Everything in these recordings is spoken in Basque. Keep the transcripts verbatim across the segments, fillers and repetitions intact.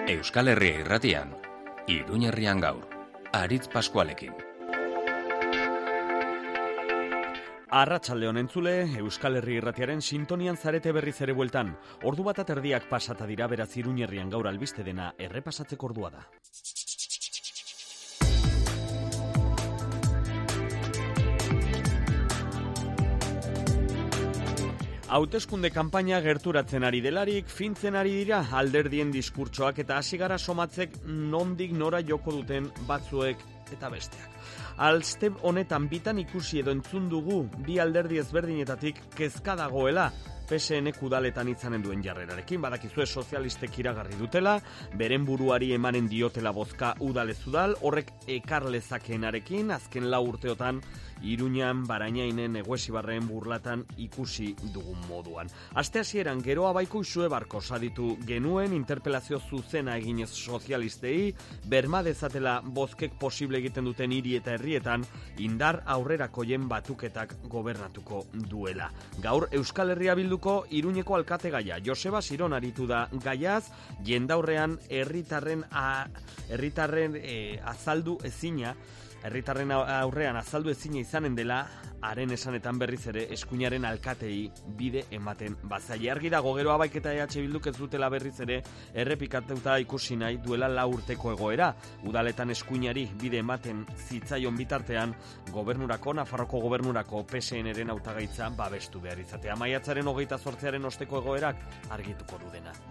Euskal Herria Irratian, Iruña Herrian gaur, Aritz Paskualekin. Arratsalde on entzule, Euskal Herria Irratiaren sintonian zarete berriz ere bueltan. Ordu bat aterdiak pasata dira, beraz Iruña Herrian gaur albiste dena errepasatzeko ordua da. Hauteskunde kanpaina gerturatzen ari delarik, fintzen ari dira alderdien diskurtsoak eta hasi gara somatzek nondik nora joko duten batzuek eta besteak. Alste honetan bitan ikusi edo entzun dugu bi alderdi ezberdinetatik kezka dagoela P S N udaletan izanen duen jarrerarekin. Badakizue sozialistek iragarri dutela, beren buruari emanen diotela bozka udalez udal, horrek ekar lezakeenarekin, azken lau urteotan Iruñan, Barainainen, Eguesibarren burlatan ikusi dugun moduan. Aste hasieran geroa baiko isue barko saditu genuen, interpelazio zuzena eginez sozialistei, berma dezatela bozkek posible egiten duten hiri eta herrietan, indar aurrerakoien batuketak gobernatuko duela. Gaur Euskal Herria Bilduko Iruñeko alkate gaia, Joseba Siron aritu da gaiaz, jendaurrean herritarren a, herritarren e, azaldu ezina, herritarren aurrean azaldu ezina izanen dela, haren esanetan berriz ere eskuinaren alkatei bide ematen bazaile. Argi dago gero Abaik eta E H Bilduk ez dutela berriz ere errepikatuta ikusi nahi duela lau urteko egoera. Udaletan eskuinari bide ematen zitzaion bitartean, gobernurako, Nafarroko gobernurako P S N-ren hautagaitza babestu behar izatea. Maiatzaren hogeita zortziaren osteko egoerak argituko du dena.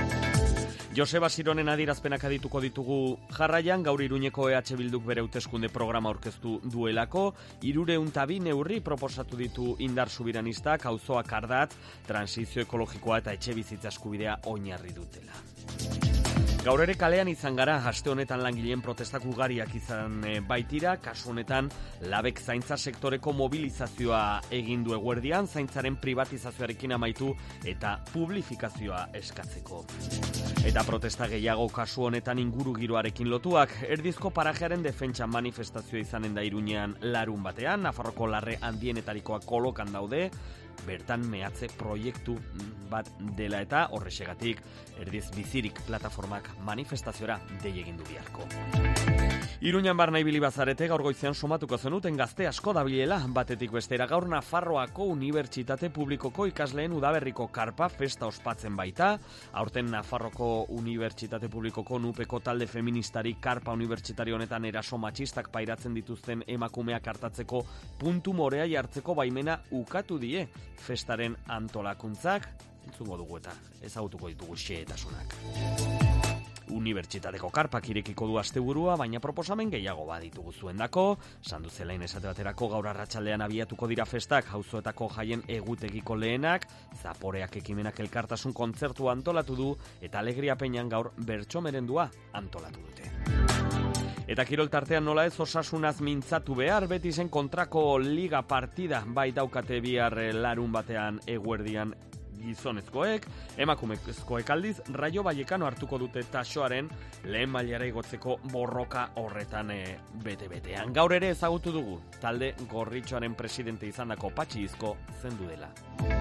Joseba Sironen adierazpenak adituko ditugu jarraian, gaur Iruñeko E H Bilduk bere hauteskunde programa aurkeztu duelako, hirurehun eta bi neurri proposatu ditu indar subiranistak, auzoak ardatz, transizio ekologikoa eta etxe bizitza eskubidea oinarri dutela. Gaur ere kalean izan gara, aste honetan langileen protestak ugariak izan e, baitira, kasu honetan labek zaintza sektoreko mobilizazioa egin du eguerdian, zaintzaren privatizazioarekin amaitu eta publifikazioa eskatzeko. Eta protesta gehiago kasu honetan inguru giroarekin lotuak, erdizko parajearen defentsa manifestazioa izanen da Iruñean larun batean, Nafarroko larre handienetarikoak kolokan daude, bertan mehatze proiektu bat dela eta horrexegatik erdiz bizirik plataformak manifestaziora dei egin du biharko. Iruñan barna ibili bazarete, gaur goizean somatuko zenuten gazte asko dabilela batetik bestera. Gaur Nafarroako Unibertsitate Publikoko ikasleen udaberriko karpa festa ospatzen baita. Aurten Nafarroko Unibertsitate Publikoko nupeko talde feministari karpa unibertsitario honetan eraso matxistak pairatzen dituzten emakumeak hartatzeko puntu morea jartzeko baimena ukatu die festaren antolakuntzak. Entzungo dugu eta ezagutuko ditugu xehetasunak. Unibertsitateko karpak irekiko du asteburua, baina proposamen gehiago baditugu zuendako. Sandu zelain esate baterako gaur arratsaldean abiatuko dira festak, auzoetako jaien egutegiko lehenak, zaporeak ekimenak elkartasun kontzertua antolatu du, eta Alegria Peñan gaur bertso merendua antolatu dute. Eta kirol tartean nola ez osasunaz mintzatu behar, Betisen kontrako liga partida bai daukate bihar larun batean eguerdian gizonezkoek, emakumezkoek aldiz, Rayo Vallecano hartuko dute tasoaren lehen mailara igotzeko borroka horretan e, bete-betean. Gaur ere ezagutu dugu, talde gorritxoaren presidente izandako Patxi Izko zendu dela.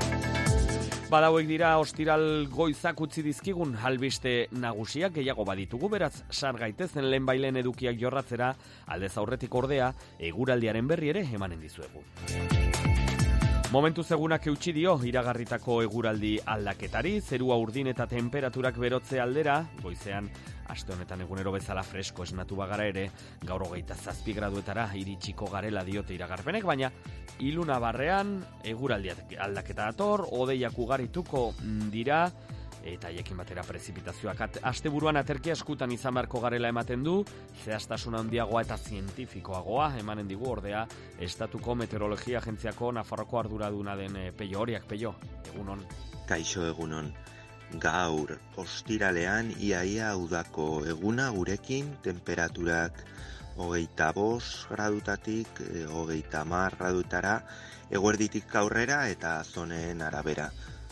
Badauek dira ostiral goizak utzi dizkigun albiste nagusiak, gehiago baditugu, beraz sar gaitezen lehen bailen edukiak jorratzera, aldez aurretik ordea, eguraldiaren berri ere emanen dizuegu. Momentu segunak eutsi dio iragarritako eguraldi aldaketari, zerua urdin eta temperaturak berotze aldera, goizean aste honetan egunero bezala fresko esnatu bagara ere, gaur hogeita zazpi graduetara iritsiko garela diote iragarpenek, baina iluna barrean eguraldi aldaketa dator, hodeiak ugarituko dira, eta haiekin batera prezipitazioak asteburuan aterkia eskutan izan beharko garela ematen du, zehaztasuna handiagoa eta zientifikoagoa emanen digu ordea Estatuko Meteorologia Agentziako Nafarroko arduraduna den Peio Horiak. Peio, egunon. Kaixo egunon. Gaur ostiralean iaia udako eguna gurekin, temperaturak hogeita bost gradutatik hogeita hamar gradutara, eguerditik aurrera eta zonen arabera.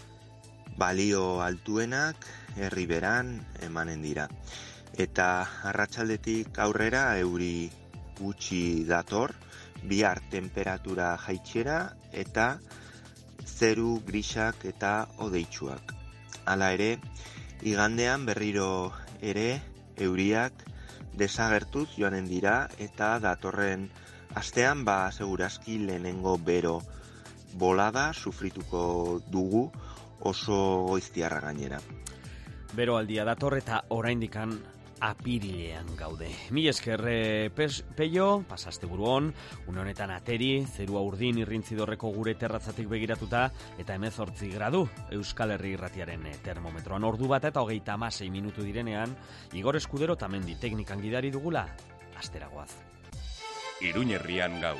Balio altuenak herriberan emanen dira. Eta arratsaldetik aurrera euri gutxi dator, bihar temperatura jaitsiera eta zeru grisak eta hodeitsuak. Hala ere, igandean berriro ere euriak desagertuz joanen dira eta datorren astean ba segurazki lehenengo bero bolada sufrituko dugu oso goiztiarra gainera. Bero aldia dator eta oraindikan apirilean gaude. Mi esker peio, pasaste buruon, une honetan ateri, zerua urdin irrintzidorreko gure terratzatik begiratuta, eta hemezortzi gradu Euskal Herri Irratiaren termometroan ordu bat eta hogeita hamasei minutu direnean, Igor Eskudero tamendi teknikan gidari dugula, asteragoaz. Iruñerrian gaur.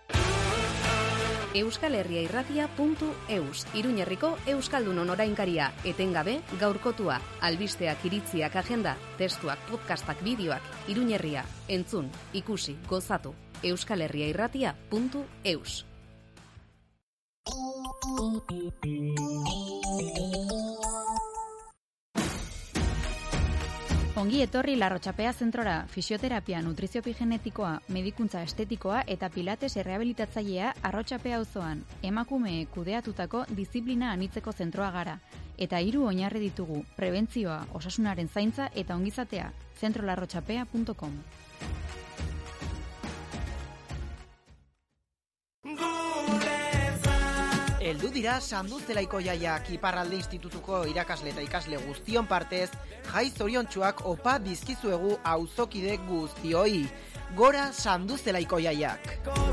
euskalherriairratia puntu eus, Iruñerriko Euskaldunon orainkaria, etengabe gaurkotua, albisteak, iritziak, agenda, testuak, podcastak, bideoak, Iruñerria, entzun, ikusi, gozatu, euskalherriairratia puntu eus. Ongi etorri Larrotxapea zentrora, fisioterapia, nutriziopi genetikoa, medikuntza estetikoa eta pilates errehabilitatzailea Arrotxapea auzoan. Emakume kudeatutako diziplina anitzeko zentroa gara. Eta hiru oinarri ditugu, prebentzioa, osasunaren zaintza eta ongizatea. zentro larrotxapea puntu com. Heldu dira Sanduzelaiko jaiak, Iparralde Institutuko irakasle eta ikasle guztion partez, jai zoriontsuak opa dizkizuegu auzokide guztioi. Gora Sanduzelaiko jaiak!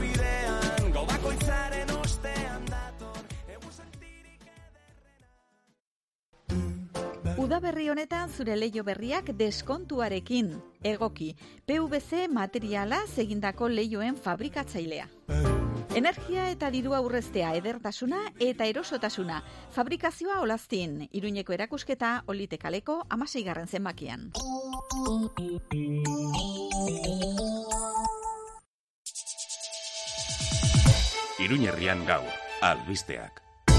Udaberri honetan zure leiho berriak deskontuarekin. Egoki, P V C materiala egindako leihoen fabrikatzailea. Energia eta dirua aurreztea, edertasuna eta erosotasuna. Fabrikazioa Olaztin, Iruñeko erakusketa Olite kaleko hamaseigarren zenbakian. Iruñerrian gaur, albisteak.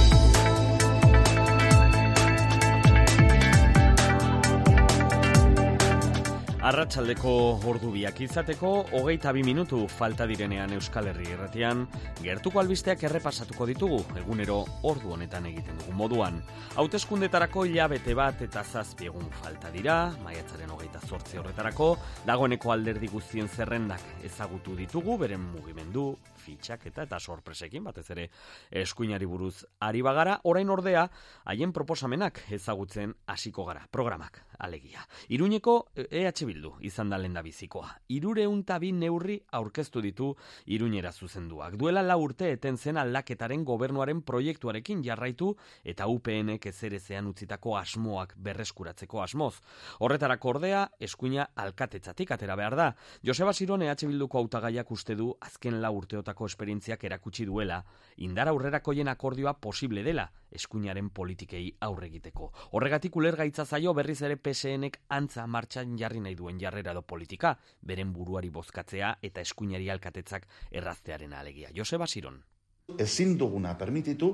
Arratsaldeko ordu biak izateko, hogeita bi minutu falta direnean Euskal Herri Irratian, gertuko albisteak errepasatuko ditugu, egunero ordu honetan egiten dugu moduan. Hauteskundetarako hilabete bat eta zazpi egun falta dira, maiatzaren hogeita zortzi horretarako, dagoeneko alderdi guztien zerrendak ezagutu ditugu, beren mugimendu, fitxaketa eta sorpresekin, batez ere eskuinari buruz ari bagara, orain ordea, haien proposamenak ezagutzen hasiko gara, programak, alegia. Iruñeko E H Bildu izan da lehendabizikoa. Hirureun eta bi neurri aurkeztu ditu Iruñera zuzenduak. Duela lau urte eten zen aldaketaren gobernuaren proiektuarekin jarraitu eta U P Nek ezerezean utzitako asmoak berreskuratzeko asmoz. Horretarako ordea, eskuina alkatetzatik atera behar da. Joseba Siron E H Bilduko hautagaiak uste du azken lau urteotako esperientziak erakutsi duela, indar aurrerakoien akordioa posible dela eskuinaren politikei aurre egiteko. Horregatik ulergaitza zaio berriz ere P S Nek antza martxan jarri nahi duen jarrera edo politika, beren buruari bozkatzea eta eskuinari alkatetzak erraztearen alegia. Joseba Siron. Ezin duguna permititu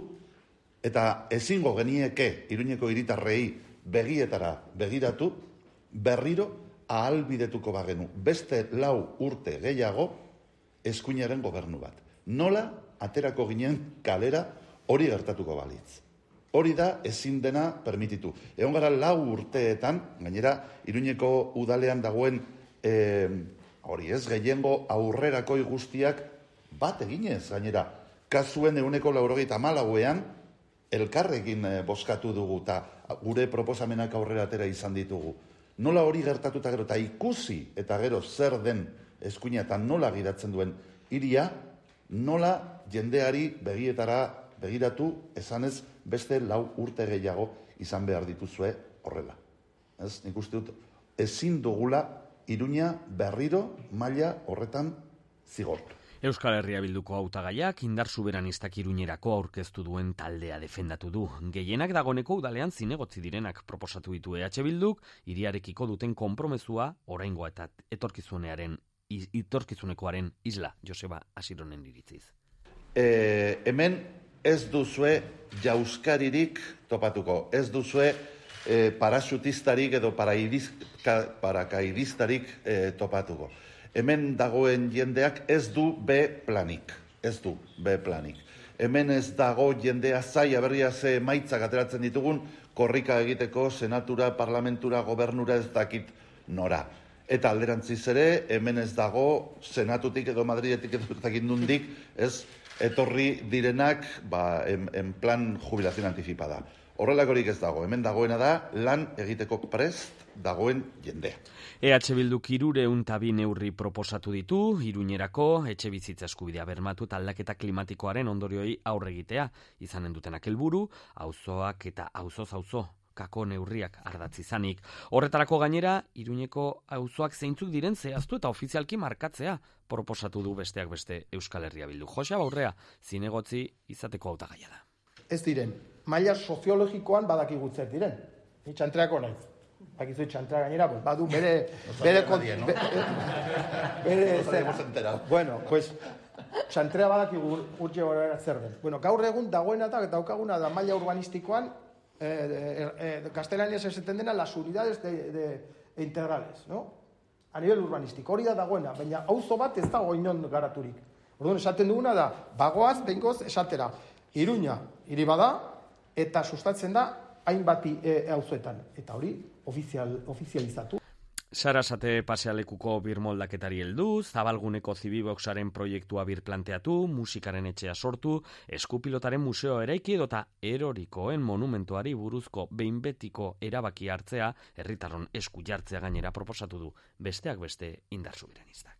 eta ezingo genieke Iruñeko hiritarrei begietara begiratu, berriro ahalbidetuko bagenu beste lau urte gehiago eskuinaren gobernu bat. Nola aterako ginen kalera hori gertatuko balitz. Hori da ezin dena permititu. Egon gara lau urteetan, gainera Iruñeko udalean dagoen e, hori ez, gehiengo aurrerakoi guztiak bat eginez, gainera kasuen eguneko laurogeita hamalauean elkarrekin e, bozkatu dugu eta gure proposamenak aurrera atera izan ditugu. Nola hori gertatuta gero eta ikusi eta gero zer den eskuina eta nola gidatzen duen hiria, nola jendeari begietara begiratu esanez beste lau urte gehiago izan behar dituzue horrela. Ez, nik uste dut, ezin dugula Iruña berriro maila horretan zigortu. Euskal Herria Bilduko hautagaiak indar soberanistak Iruñerako aurkeztu duen taldea defendatu du. Gehienak dagoneko udalean zinegotzi direnak proposatu ditu E H Bilduk, hiriarekiko duten konpromezua oraingoa eta etorkizunearen etorkizunekoaren isla, Joseba Asironen iritziz. E, hemen ez duzue jauskaririk topatuko, ez duzue e, parasutistarik edo parakaidistarik e, topatuko. Hemen dagoen jendeak ez du B planik, ez du B planik. Hemen ez dago jendea zaila berria ze emaitzak ateratzen ditugun, korrika egiteko, senatura, parlamentura, gobernura ez dakit nora. Eta alderantziz ere, hemen ez dago, senatutik edo Madridetik edo zakindundik, ez, etorri direnak, ba, en, en plan jubilazion anticipada. Horrelakorik ez dago, hemen dagoena da, lan egiteko prest dagoen jendea. E H Bilduk hirureun eta bi neurri proposatu ditu, Iruñerako etxe bizitza eskubidea bermatu eta aldaketa klimatikoaren ondorioi aurre egitea, izanen dutenak helburu, auzoak eta auzoz auzo kako neurriak ardatz izanik. Horretarako gainera, Iruñeko auzoak zeintzuk diren zehaztu eta ofizialki markatzea proposatu du besteak beste Euskal Herria Bildu. Josea Baurrea, zinegotzi izateko hautagaia da. Ez diren, maila soziologikoan badakigu zer diren. Ni txantreako naiz. Bakizu txantra gainera, pues, badu bere... bere, nadie, no? bere, bere bueno, pues, txantrea badakigu urtxe gara zer den. Bueno, gaur egun dagoena eta daukaguna da maila urbanistikoan, eh, eh, eh, gaztelaniaz esaten dena, las unidades de, de, de integrales, no? A nivel urbanistiko, hori da dagoena, baina auzo bat ez dago inon garaturik. Orduan, esaten duguna da, bagoaz, bengoz, esatera, Iruña, hiri bada, eta sustatzen da, hainbati e, auzoetan. Eta hori, ofizial, ofizializatu. Sarasate pasealekuko birmoldaketari heldu, Zabalguneko Zibiboxaren proiektua birplanteatu, musikaren etxea sortu, Eskupilotaren museo eraiki edota erorikoen monumentuari buruzko behin betiko erabaki hartzea, herritarron esku jartzea gainera proposatu du, besteak beste Indar Subiranistak.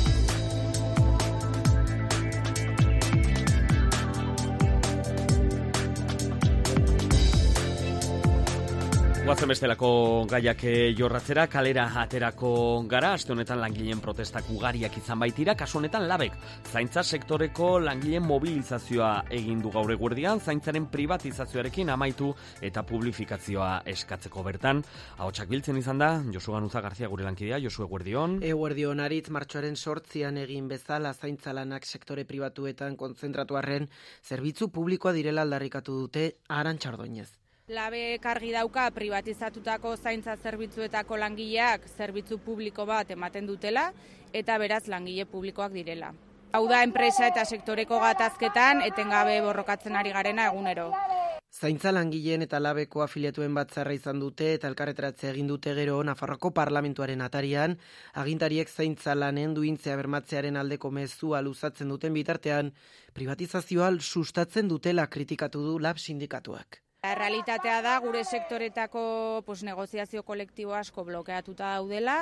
Guazen bestelako gaiak jorratzera, kalera aterako gara, aste honetan langileen protestak ugariak izan baitira, kasu honetan labek, zaintza sektoreko langileen mobilizazioa egin du gaur eguerdian, zaintzaren privatizazioarekin amaitu eta publifikazioa eskatzeko bertan. Ahotsak biltzen izan da, Josu Ganuza Garzia gure lankidea, Josu eguerdion. Eguerdion aritz martxoaren sortzian egin bezala zaintza lanak sektore pribatuetan kontzentratu arren, zerbitzu publikoa direla aldarrikatu dute Arantxa Ordóñez. Labek argi dauka privatizatutako zaintza zerbitzuetako langileak zerbitzu publiko bat ematen dutela eta beraz langile publikoak direla. Hau da enpresa eta sektoreko gatazketan etengabe borrokatzen ari garena egunero. Zaintza langileen eta labeko afiliatuen batzarra izan dute eta elkarretaratzea egin dute gero Nafarroako Parlamentuaren atarian, agintariek zaintza lanen duintzea bermatzearen aldeko mezua luzatzen duten bitartean, privatizazioa sustatzen dutela kritikatu du lab sindikatuak. Realitatea da gure sektoretako pues, negoziazio kolektibo asko blokeatuta daudela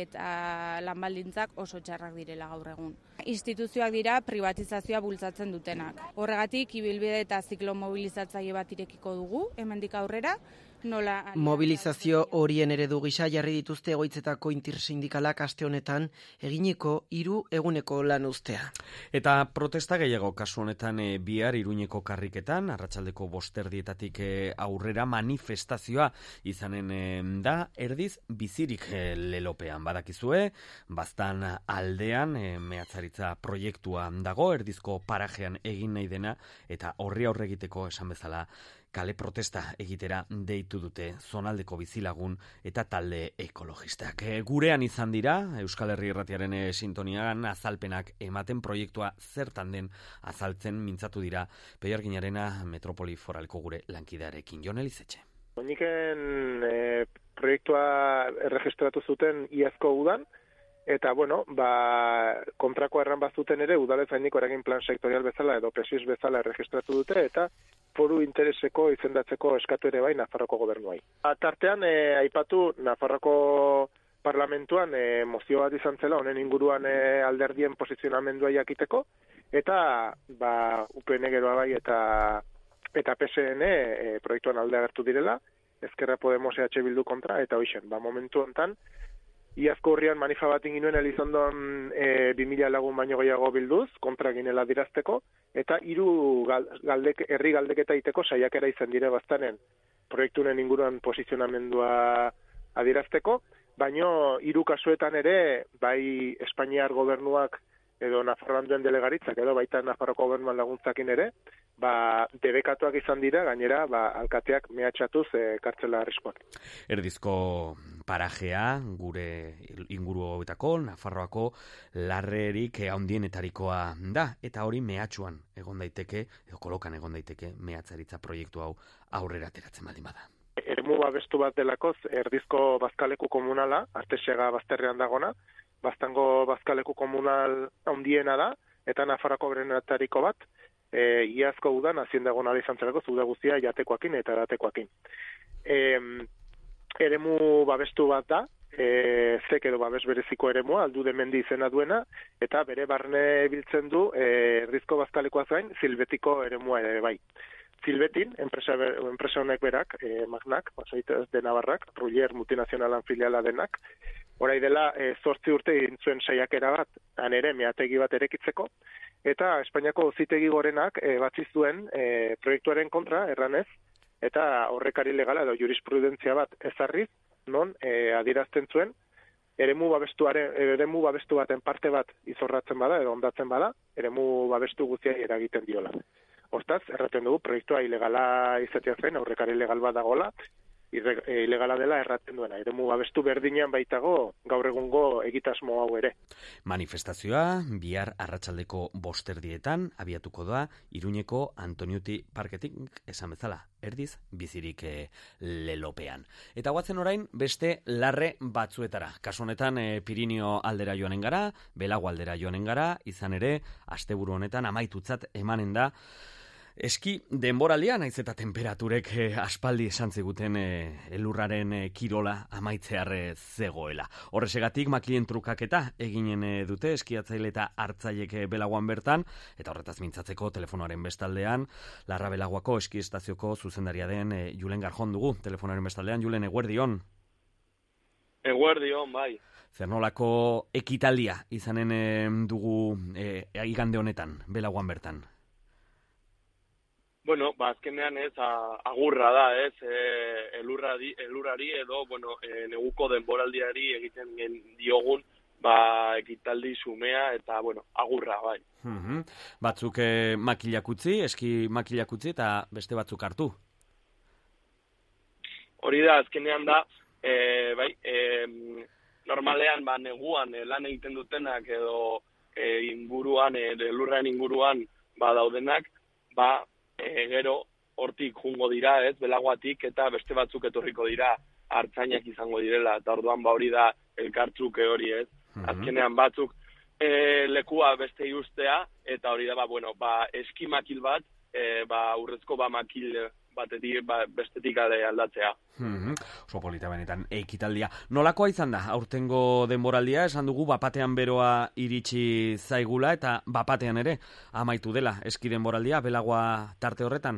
eta lanbaldintzak oso txarrak direla gaur egun. Instituzioak dira privatizazioa bultzatzen dutenak. Horregatik ibilbide eta ziklo mobilizatzaile bat irekiko dugu hemendik aurrera. Nola... Mobilizazio horien eredu gisa jarri dituzte egoitzetako intersindikalak aste honetan eginiko hiru eguneko lan uztea. Eta protesta gehiago kasu honetan e, bihar Iruñeko karriketan, arratsaldeko bosterdietatik e, aurrera manifestazioa izanen e, da, erdiz bizirik e, lelopean badakizue, baztan aldean e, mehatzaritza proiektua dago, erdizko parajean egin nahi dena, eta horri aurre egiteko esan bezala, kale protesta egitera deitu dute zonaldeko bizilagun eta talde ekologistak. E, gurean izan dira, Euskal Herri Irratiaren e, sintonian azalpenak ematen proiektua zertan den azaltzen mintzatu dira Peiarginarena Metropoli Foraleko gure lankidearekin. Jon Elizetxe. Niken e, proiektua erregistratu zuten iazko udan, eta, bueno, ba, kontrako erran bazuten ere, udalez gainiko eragin plan sektorial bezala edo presis bezala erregistratu dute, eta foru intereseko izendatzeko eskatu ere bai Nafarroko gobernuai. Tartean, e, aipatu Nafarroko parlamentuan e, mozio bat izan zela, honen inguruan e, alderdien posizionamendua jakiteko, eta ba, U P N geroa bai eta, eta P S N e, proiektuan alde agertu direla, Ezkerra Podemos E H Bildu kontra, eta hoixen, ba, momentu hontan, iazko urrian manifa bat inginuen Elizondon e, bi mila lagun baino gehiago bilduz, kontra ginela dirazteko, eta hiru galdek, herri galdeketa iteko saiakera izan dire baztanen proiektunen inguruan posizionamendua adirazteko, baino hiru kasuetan ere, bai Espainiar gobernuak edo Nafarroan duen delegaritzak, edo baita Nafarroko gobernuan laguntzakin ere, ba, debekatuak izan dira, gainera, ba, alkateak mehatxatuz e, kartzela arriskuak. Erdizko parajea, gure inguruetako, Nafarroako larrerik handienetarikoa da, eta hori mehatxuan egon daiteke, edo kolokan egon daiteke, mehatzaritza proiektu hau aurrera ateratzen baldin bada. eremu babestu bat delakoz, erdizko bazkaleku komunala, Artesega bazterrean dagona, Baztango bazkaleku komunal handiena da, eta Nafarroako berenetariko bat, e, iazko udan, hazien dagoen izan zelako, uda guztia jatekoakin eta eratekoakin. E, eremu babestu bat da, e, zek edo babes bereziko eremua, aldu de mendi izena duena, eta bere barne biltzen du, e, erdizko bazkalekoaz gain, zilbetiko eremua ere bai. Zilbetin, enpresa, enpresa honek berak, e, Magnak, basoitez de Navarrak, Ruller multinazionalan filiala denak, orai dela e, zortzi urte egin zuen saiakera bat, han ere meategi bat erekitzeko, eta Espainiako auzitegi gorenak e, batzi zuen e, proiektuaren kontra, erranez, eta horrekari legala edo jurisprudentzia bat ezarriz, non e, adierazten zuen, eremu babestuaren, eremu babestu baten parte bat izorratzen bada, edo ondatzen bada, eremu babestu guztia eragiten diola. Hortaz, erraten dugu, proiektua ilegala izatea zen, aurrekari ilegal bat dagoela, ilegala dela erraten duena. Eremu babestu berdinean baitago gaur egungo egitasmo hau ere. Manifestazioa bihar arratsaldeko bosterdietan abiatuko da Iruñeko Antoniuti Parketik, esan bezala, erdiz bizirik e, lelopean. Eta guatzen orain beste larre batzuetara. Kasu honetan e, Pirinio aldera joanen gara, Belago aldera joanen gara, izan ere, asteburu honetan amaitutzat emanen da eski denboraldia, naiz eta temperaturek eh, aspaldi esan ziguten eh, elurraren eh, kirola amaitzearre zegoela. Horresegatik makilien trukaketa eginen eh, dute eskiatzaile eta hartzailek eh, Belagoan bertan, eta horretaz mintzatzeko telefonoaren bestaldean, Larra Belagoako eski estazioko zuzendaria den eh, Julen Garjon dugu, telefonoaren bestaldean. Julen, eguerdion. Eguerdion, bai. Zer nolako ekitaldia izanen eh, dugu eh, igande honetan, Belagoan bertan? Bueno, ba, azkenean ez, a, agurra da, ez, e, elurrari, elurrari edo, bueno, e, neguko denboraldiari egiten gen diogun, ba, ekitaldi sumea eta, bueno, agurra, bai. Mm-hmm. Batzuk e, makilak utzi, eski makilak utzi eta beste batzuk hartu. Hori da, azkenean da, e, bai, e, normalean, ba, neguan e, lan egiten dutenak edo e, inguruan, e, elurraren inguruan, ba, daudenak, ba, E, gero hortik jungo dira, ez, Belagoatik, eta beste batzuk etorriko dira hartzainak izango direla, eta orduan ba hori da elkartruke hori, ez. Mm-hmm. Azkenean batzuk e, lekua beste iustea, eta hori da, ba, bueno, ba, eskimakil bat, e, ba, urrezko ba makil batetik, ba, bestetik aldatzea. Mm-hmm. Oso polita benetan, ekitaldia. Nolakoa izan da, aurtengo denboraldia, esan dugu bapatean beroa iritsi zaigula, eta bapatean ere amaitu dela eski denboraldia, Belagoa tarte horretan?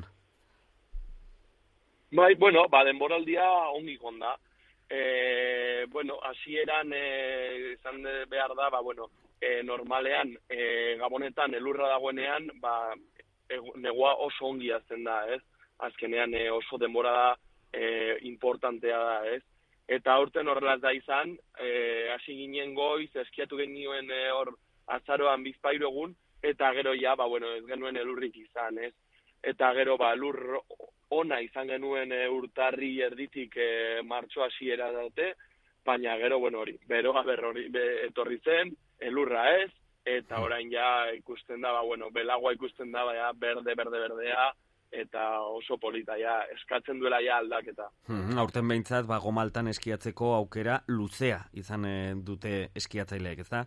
Bai, bueno, ba, denboraldia ongi gonda. E, bueno, hasieran e, izan behar da, ba, bueno, e, normalean, e, Gabonetan elurra dagoenean, ba, e, negua oso ongi azten da, ez? Azkenean e, oso denbora da, e, importantea da, ez? Eta aurten horrelaz da izan, e, hasi ginen goiz, eskiatu genioen e, hor azaroan bizpairu egun, eta gero ja, ba, bueno, ez genuen elurrik izan, ez? Eta gero, ba, elur ona izan genuen e, urtarri erditik e, martxo hasiera dute, baina gero, bueno, hori, beroa berrori be, etorri zen, elurra ez, eta orain ja ikusten da, ba, bueno, Belagoa ikusten da, ba, ja, berde, berde, berdea, eta oso polita, ja, eskatzen duela ja aldaketa. Hmm, aurten behintzat, ba, Gomaltan eskiatzeko aukera luzea izan e, dute eskiatzaileek, ez da?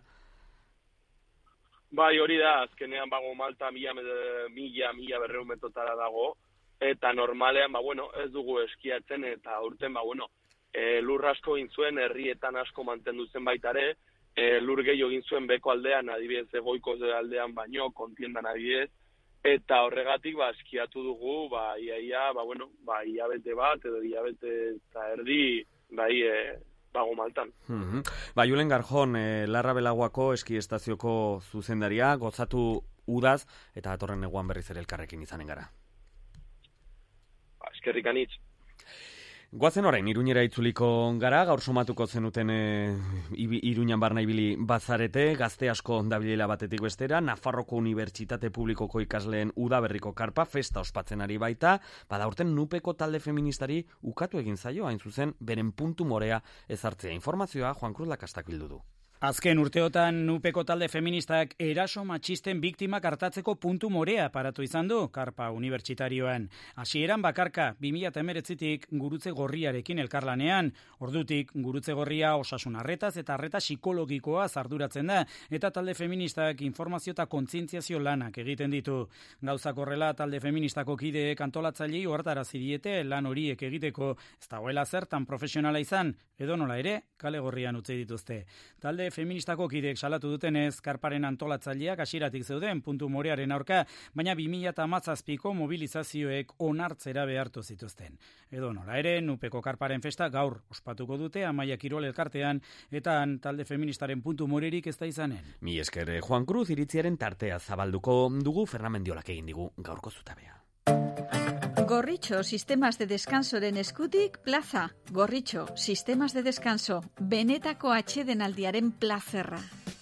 Bai, hori da, azkenean, ba, Gomalta mila, mila, mila berreun metotara dago, eta normalean, ba, bueno, ez dugu eskiatzen, eta aurten, ba, bueno, e, lur asko egin zuen, herrietan asko mantendu zen baitare, e, lur gehiago egin zuen beko aldean, adibidez, egoiko aldean baino, kontiendan adibidez, eta horregatik, ba, eskiatu dugu, ba, iaia, ba, bueno, ba, iabete bat, edo iabete eta erdi, bai, e, ba, Gomaltan. Mm-hmm. Ba, Julen Garjon, e, Larra Belagoako eski estazioko zuzendaria, gozatu udaz, eta atorren neguan berriz ere elkarrekin izanen gara. Ba, eskerrik anitz. Goazen orain, Iruñera itzuliko gara, gaur somatuko zenuten e, Iruñan barna ibili bazarete, gazte asko dabilela batetik bestera, Nafarroko Unibertsitate Publikoko ikasleen udaberriko karpa, festa ospatzen ari baita, bada urten nupeko talde feministari ukatu egin zaio, hain zuzen, beren puntu morea ezartzea. Informazioa Juan Cruz Lakastak bildu du. Azken urteotan Nupeko talde feministak eraso matxisten biktimak hartatzeko puntu morea paratu izan du Karpa Unibertsitarioan. Hasieran bakarka bi mila hemeretzitik gurutze gorriarekin elkarlanean, ordutik gurutze gorria osasun arretaz eta arreta psikologikoa arduratzen da, eta talde feministak informazio eta kontzientziazio lanak egiten ditu. Gauzak horrela talde feministako kideek antolatzailei ohartarazi diete lan horiek egiteko ez dagoela zertan profesionala izan, edo nola ere kale gorrian utzi dituzte. Talde feministako kideek salatu dutenez, Karparen antolatzaileak hasieratik zeuden puntu morearen aurka, baina bi mila hamazazpiko mobilizazioek onartzera behartu zituzten. Edo nola ere, Nupeko Karparen festa gaur ospatuko dute Amaia Kirol elkartean, eta talde feministaren puntu morerik ez da izanen. Mi esker, Juan Cruz iritziaren tartea zabalduko dugu, Fernamendiolak egin digu gaurko zutabea. Gorritxo Sistemas de Descansoren eskutik plaza. Gorritxo Sistemas de Descanso, benetako atsedenaldiaren plazerra.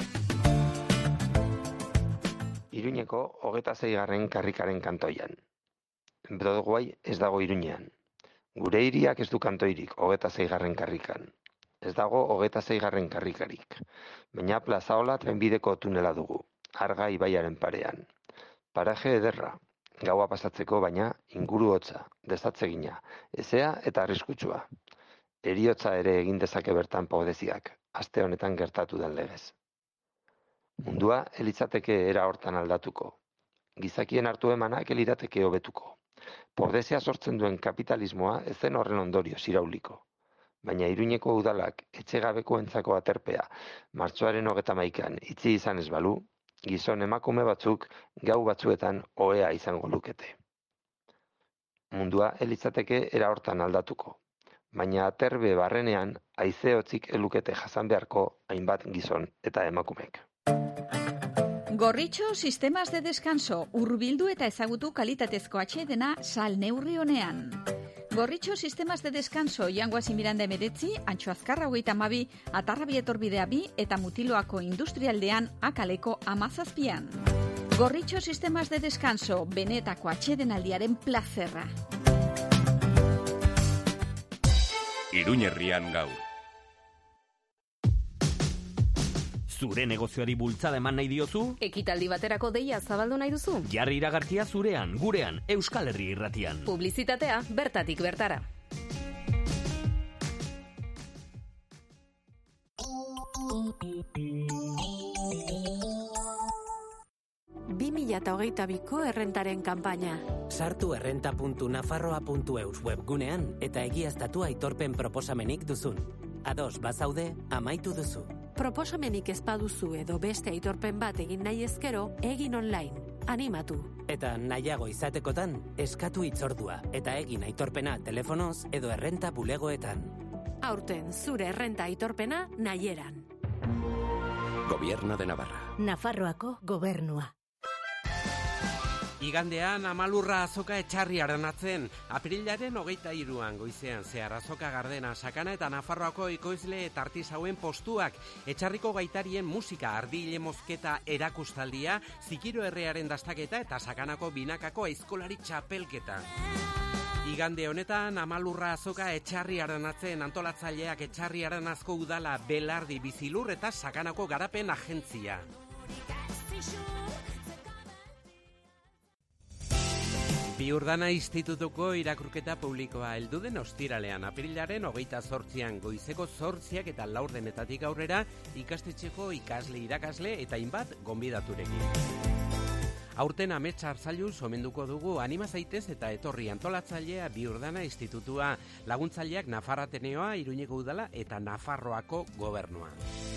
Iruñeko hogeta zeigarren karrikaren kantoian. Broadway ez dago Iruñean. Gure hiriak ez du kantoirik hogeta zeigarren karrikan. Ez dago hogeta zeigarren karrikarik. Baina plazaola trenbideko tunela dugu, Arga ibaiaren parean. Paraje ederra. Gaua pasatzeko, baina inguru hotza, desatzegina, ezea eta arriskutsua. Heriotza ere egin dezake bertan podeziak, aste honetan gertatu den legez. Mundua elitzateke era hortan aldatuko. Gizakien hartu emanak elirateke hobetuko. Pobdezia sortzen duen kapitalismoa ez zen horren ondorio irauliko. Baina Iruñeko udalak etxegabekoentzako aterpea martxoaren hogeta hamaikaan itzi izan ez balu, gizon emakume batzuk gau batzuetan ohea izango lukete. Mundua elitzateke era hortan aldatuko, baina aterbe barrenean haize hotzik elukete jasan beharko hainbat gizon eta emakumek. Gorritxo Sistemas de Descanso, hurbildu eta ezagutu kalitatezko atsedena sal neurri honean. Gorritxo Sistemas de Descanso, Jangoasi Miranda emeretzi, Antxo Azkarra hogeita hamabi, Atarrabi etorbidea bi eta Mutiloako industrialdean akaleko amazazpian. Gorritxo Sistemas de Descanso, benetako atsedenaldiaren plazerra. Iruñerrian gaur. Zure negozioari bultzada eman nahi diozu? Ekitaldi baterako deia zabaldu nahi duzu? Jarri iragarkia zurean, gurean, Euskal Herri Irratian. Publizitatea bertatik bertara. bi mila hogeita biko errentaren kanpaina. Sartu errenta puntu nafarroa puntu eus webgunean eta egiaztatu aitorpen proposamenik duzun. Ados bazaude, amaitu duzu. Proposamenik ez baduzu edo beste aitorpen bat egin nahi ezkero, egin online. Animatu. Eta nahiago izatekotan, eskatu hitzordua eta egin aitorpena telefonoz edo errenta bulegoetan. Aurten zure errenta aitorpena nahieran. Gobierno de Navarra. Nafarroako gobernua. Igandean amalurra azoka etxarri aranatzen, aprilaren hogeita hiruan goizean zehar azoka Gardena, Sakana eta Nafarroako ekoizle eta artisauen postuak, etxarriko gaitarien musika, ardile mozketa erakustaldia, Zikiro Herriaren dastaketa eta Sakanako binakako aizkolari txapelketa. Igande honetan amalurra azoka etxarri aranatzen, antolatzaileak etxarri aranazko udala, Belardi Bizilur eta Sakanako garapen agentzia. Biurdana Institutuko irakurketa publikoa heldu den ostiralean aprilaren hogeita zortzian goizeko zortziak eta laurdenetatik aurrera ikastetxeko ikasle irakasle eta hainbat gonbidaturekin. Aurten amets arzailu omenduko dugu anima zaitez eta etorri antolatzailea Biurdana Institutua, laguntzaileak Nafar Ateneoa, Iruñeko udala eta Nafarroako gobernua.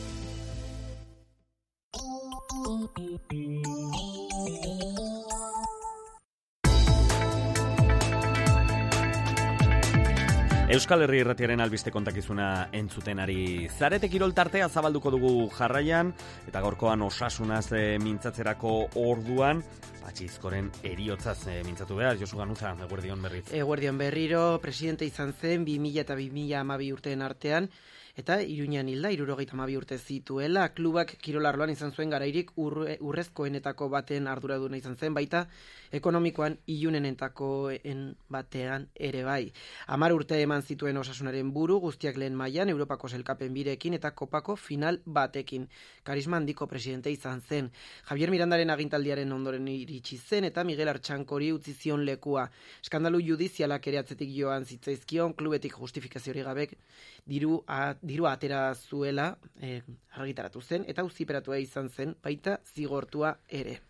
Euskal Herri Irratiaren albiste kontakizuna entzuten ari zarete. Kirol tartea zabalduko dugu jarraian, eta gaurkoan osasunaz e, mintzatzerako orduan, Patxizkoren eriotzaz e, mintzatu behar. Josu Ganuza, eguerdion berriz. Eguerdion berriro, presidente izan zen bi mila eta bi mila hamabi urteen artean, eta Iruñean hilda hirurogeita hamabi urte zituela. Klubak kirolarloan izan zuen garairik urre, urrezkoenetako baten arduraduna izan zen, baita ekonomikoan ilunenetakoen batean ere bai. Hamar urte eman zituen Osasunaren buru, guztiak lehen mailan Europako sailkapen birekin eta kopako final batekin. Karisma handiko presidente izan zen. Javier Mirandaren agintaldiaren ondoren iritsi zen eta Miguel Artxankori utzi zion lekua. Eskandalu judizialak ere atzetik joan zitzaizkion, klubetik justifikaziori gabek diru a, dirua atera zuela eh, argitaratu zen eta auziperatua izan zen, baita zigortua ere.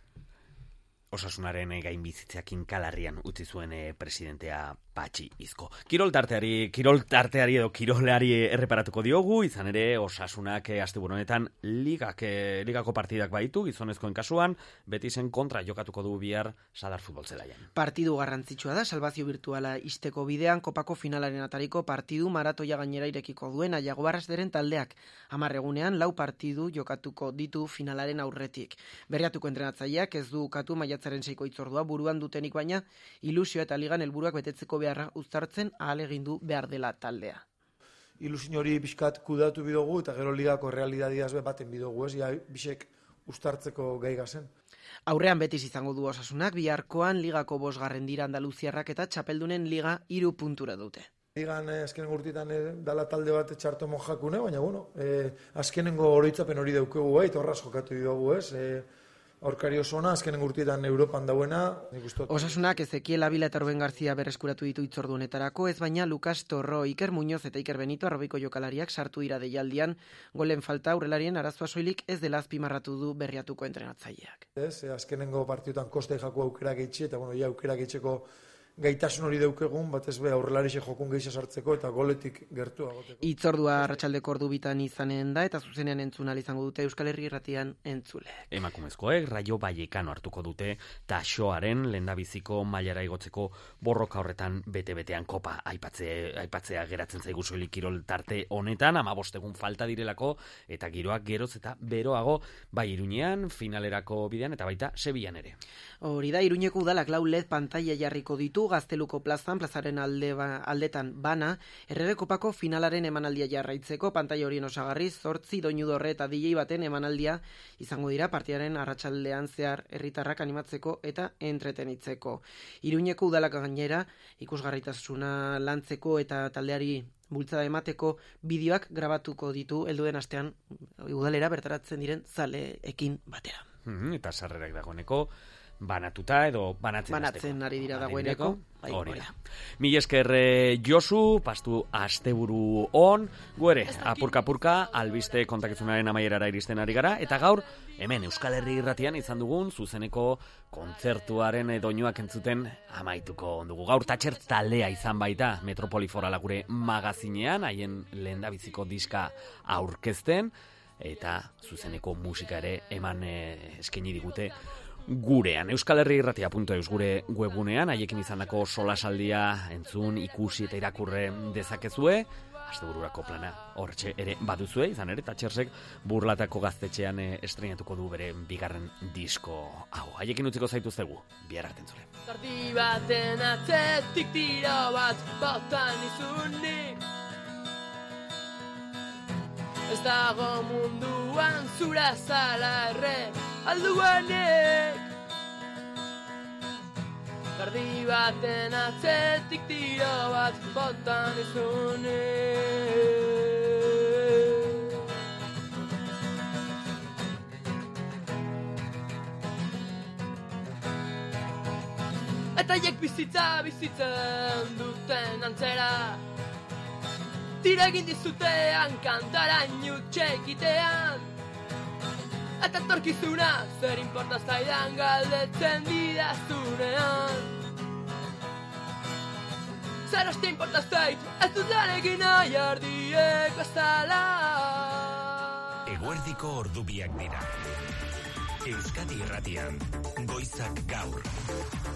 Osasunaren gain bizitzeak inkalarrian utzi zuen presidentea Patxi Izko. Kirol tarteari, kirol tarteari edo kiroleari erreparatuko diogu, izan ere Osasunak asteburu honetan ligak, ligako partidak baitu, gizonezkoen kasuan, Betisen kontra jokatuko du bihar Sadar futbol zelaian. Partidu garrantzitsua da, salbazio virtuala isteko bidean, kopako finalaren atariko partidu maratoia gainera irekiko duen Jaguarrasderen taldeak. Hamar egunean lau partidu jokatuko ditu finalaren aurretik. Berriatuko entrenatzaileak ez du ukatu maiatzaren seiko itzordua buruan dutenik, baina ilusio eta ligan helburuak betetzeko beharra uztartzen ahalegindu behar dela taldea. Ilusio hori pixkat kudatu bidogu eta gero ligako realidadiaz baten bidogu, ez? Ja, bisek uztartzeko gai gazen. Aurrean Betis izango du Osasunak, biharkoan ligako bosgarren dira Andaluziarrak eta txapeldunen liga hiru puntura dute. Ligan eh, azkenen urtitan eh, dala talde bat txarto mojakune, baina bueno, eh, azkenengo oroitzapen hori daukegu bai, torraz jokatu bidogu, ez? Eh, Aurkari osona, azkenen urtietan Europan dauena. Osasunak Ezekiel Abila eta Ruben Garzia berreskuratu ditu itzordu honetarako, ez baina Lukas Torro, Iker Muñoz eta Iker Benito arrobiko jokalariak sartu dira deialdian, golen falta aurrelarien arazoa soilik ez dela azpimarratu du berriatuko entrenatzaileak. Ez, azkenengo partiotan koste jako aukera geitxe, eta bueno, ja aukera geitxeko gaitasun hori daukegun, batez be aurrelarixe jokun geisha sartzeko eta goletik gertu agoteko. Itzordua arratsaldeko ordu bitan izanen da eta zuzenean entzun ahal izango dute Euskal Herri Irratian entzule. Emakumezkoek Raio Vallecano hartuko dute Taxoaren lehendabiziko mailara igotzeko borroka horretan bete-betean kopa aipatze, aipatzea geratzen zaigu soilik kirol tarte honetan, hamabost egun falta direlako eta giroak geroz eta beroago bai Iruñean, finalerako bidean eta baita Sevillan ere. Hori da, Iruñeko udalak lau L E D pantaila jarriko ditu Gazteluko plazan, plazaren alde ba, aldetan bana, Errege Kopako finalaren emanaldia jarraitzeko, pantaila horien osagarri, zortzi doinudorre eta D J baten emanaldia izango dira partidaren arratsaldean zehar herritarrak animatzeko eta entretenitzeko. Iruñeko udalak gainera, ikusgarritasuna lantzeko eta taldeari bultzada emateko bideoak grabatuko ditu helduen astean udalera bertaratzen diren zaleekin batera. Mm-hmm, eta sarrerak dagoeneko banatuta edo banatzen banatzen ari dira dagoeneko. Hori da. Mil esker Josu, pastu asteburu on, guere, apurka-apurka, albiste kontakizunaren amaierara iristen ari gara, eta gaur, hemen Euskal Herri Irratian izan dugun, zuzeneko kontzertuaren doinuak entzuten amaituko dugu. Gaur tatxer taldea izan baita Metropoliforala gure magazinean, haien lehendabiziko diska aurkezten, eta zuzeneko musika ere eman eh, eskaini digute gurean. Euskal Herri Irratia puntu eus gure webgunean, haiekin izandako solasaldia entzun, ikusi eta irakurre dezakezue, astebururako plana hortxe ere baduzue, izan ere, Tatxersek Burlatako Gaztetxean estrenatuko du bere bigarren disko hau. Haiekin utziko zaituztegu, bihar arte entzule. Tardi baten atzetik tiro bat botan izunik, ez dago munduan zura zala erre alduanek. Tardi baten atzetik tiro bat botan izunik. Eta hiek bizitza bizitzen duten antzera, tira egin dizutean kantaraino txekitean, eta torkizuna zer inporta zaidan galdetzen didaztunean. Zer hoste inporta zait, ez dut lan egin nahi ardiek bezala. Eguerdiko ordubiak dira. Euskadi Irratian, goizak gaur.